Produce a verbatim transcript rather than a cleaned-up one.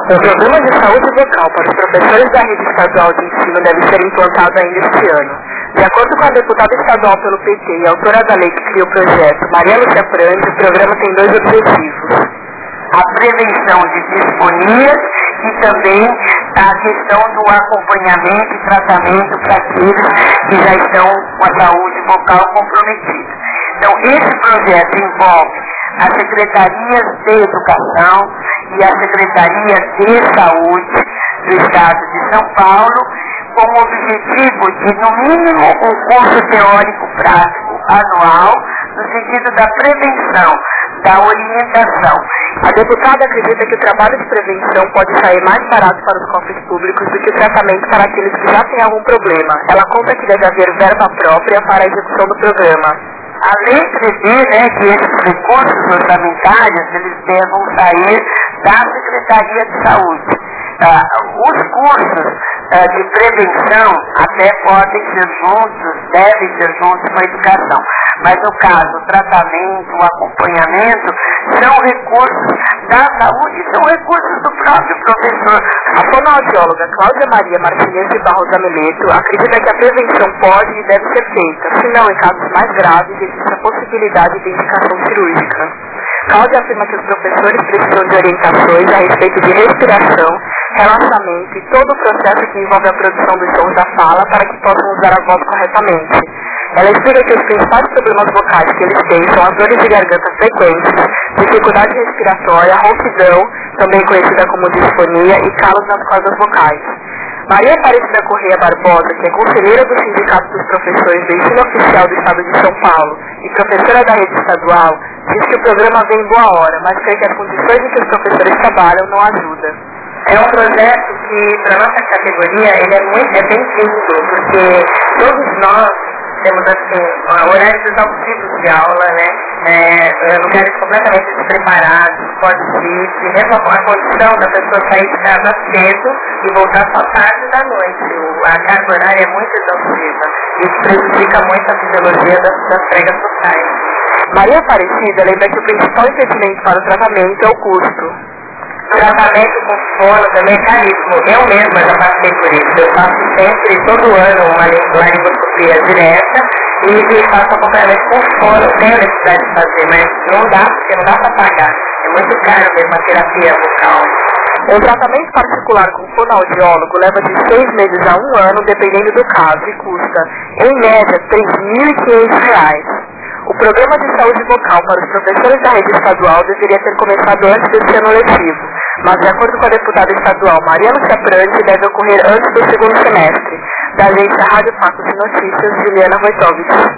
O programa de saúde vocal para os professores da rede estadual de ensino deve ser implantado ainda este ano. De acordo com a deputada estadual pelo P T e autora da lei que cria o projeto, Maria Lúcia Prandi, o programa tem dois objetivos. A prevenção de disfonias e também a questão do acompanhamento e tratamento para aqueles que já estão com a saúde vocal comprometida. Então, esse projeto envolve as secretarias de educação e a Secretaria de Saúde do Estado de São Paulo, com o objetivo de, no mínimo, um curso teórico prático anual, no sentido da prevenção, da orientação. A deputada acredita que o trabalho de prevenção pode sair mais barato para os cofres públicos do que o tratamento para aqueles que já têm algum problema. Ela conta que deve haver verba própria para a execução do programa. Além de dizer, né, que esses recursos orçamentários eles devam sair da Secretaria de Saúde. Ah, os cursos ah, de prevenção até podem ser juntos, devem ser juntos com a educação. Mas no caso, o tratamento, o acompanhamento, são recursos da saúde, são recursos do próprio professor. A fonoaudióloga Cláudia Maria Martinez de Barros Ameleto acredita que a prevenção pode e deve ser feita, se não em casos mais graves existe a possibilidade de indicação cirúrgica. Cláudia afirma que os professores precisam de orientações a respeito de respiração, relaxamento e todo o processo que envolve a produção dos sons da fala para que possam usar a voz corretamente. Ela explica que os principais problemas vocais que eles têm são as dores de garganta frequentes, dificuldade respiratória, rouquidão, também conhecida como disfonia, e calos nas cordas vocais. Maria Aparecida Correia Barbosa, que é conselheira do Sindicato dos Professores do Ensino Oficial do Estado de São Paulo e professora da rede estadual, diz que o programa vem em boa hora, mas crê que as condições em que os professores trabalham não ajudam. É um projeto que, para a nossa categoria, ele é muito é bem-vindo, porque todos nós temos assim, horários exaustivos de aula, né? É, lugares completamente despreparados, pode ser, e mesmo a condição da pessoa sair de casa cedo e voltar só tarde da noite. O, a carga horária é muito exaustiva. Isso prejudica muito a fisiologia das, das pregas sociais. Maria Aparecida lembra que o principal impedimento para o tratamento é o custo. O tratamento com fono também é caríssimo. Eu mesma já passei por isso. Eu faço sempre, todo ano, uma laringoscopia direta e, e faço acompanhamento com fono. Tenho necessidade de fazer, mas não dá, porque não dá para pagar. É muito caro mesmo a terapia vocal. Um tratamento particular com fonoaudiólogo leva de seis meses a um ano, dependendo do caso, e custa, em média, três mil e quinhentos reais. O programa de saúde vocal para os professores da rede estadual deveria ter começado antes desse ano letivo, mas de acordo com a deputada estadual Maria Lúcia Prandi, deve ocorrer antes do segundo semestre. Da agência Rádio Facos de Notícias, Juliana Wojtowicz.